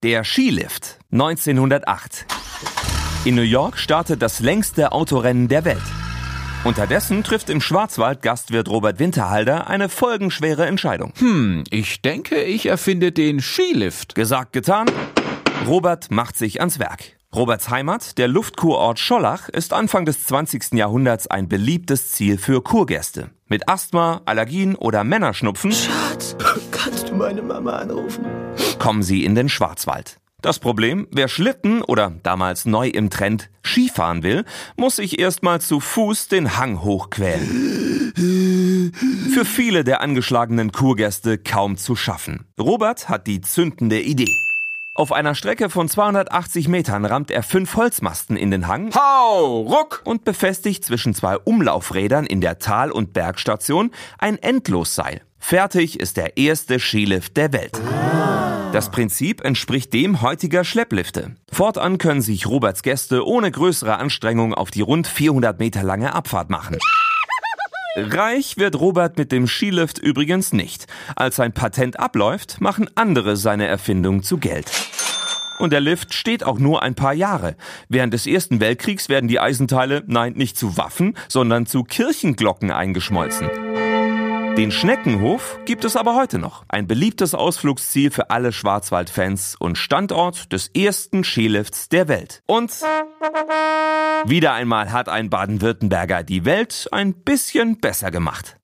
Der Skilift 1908. In New York startet das längste Autorennen der Welt. Unterdessen trifft im Schwarzwald Gastwirt Robert Winterhalter eine folgenschwere Entscheidung. Ich denke, ich erfinde den Skilift. Gesagt, getan. Robert macht sich ans Werk. Roberts Heimat, der Luftkurort Schollach, ist Anfang des 20. Jahrhunderts ein beliebtes Ziel für Kurgäste. Mit Asthma, Allergien oder Männerschnupfen Schatz, kannst du meine Mama anrufen? kommen sie in den Schwarzwald. Das Problem, wer Schlitten oder damals neu im Trend Skifahren will, muss sich erstmal zu Fuß den Hang hochquälen. Für viele der angeschlagenen Kurgäste kaum zu schaffen. Robert hat die zündende Idee. Auf einer Strecke von 280 Metern rammt er 5 Holzmasten in den Hang Hau, ruck! und befestigt zwischen 2 Umlaufrädern in der Tal- und Bergstation ein Endlosseil. Fertig ist der erste Skilift der Welt. Das Prinzip entspricht dem heutiger Schlepplifte. Fortan können sich Roberts Gäste ohne größere Anstrengung auf die rund 400 Meter lange Abfahrt machen. Reich wird Robert mit dem Skilift übrigens nicht. Als sein Patent abläuft, machen andere seine Erfindung zu Geld. Und der Lift steht auch nur ein paar Jahre. Während des Ersten Weltkriegs werden die Eisenteile, nein, nicht zu Waffen, sondern zu Kirchenglocken eingeschmolzen. Den Schneckenhof gibt es aber heute noch. Ein beliebtes Ausflugsziel für alle Schwarzwaldfans und Standort des ersten Skilifts der Welt. Und wieder einmal hat ein Baden-Württemberger die Welt ein bisschen besser gemacht.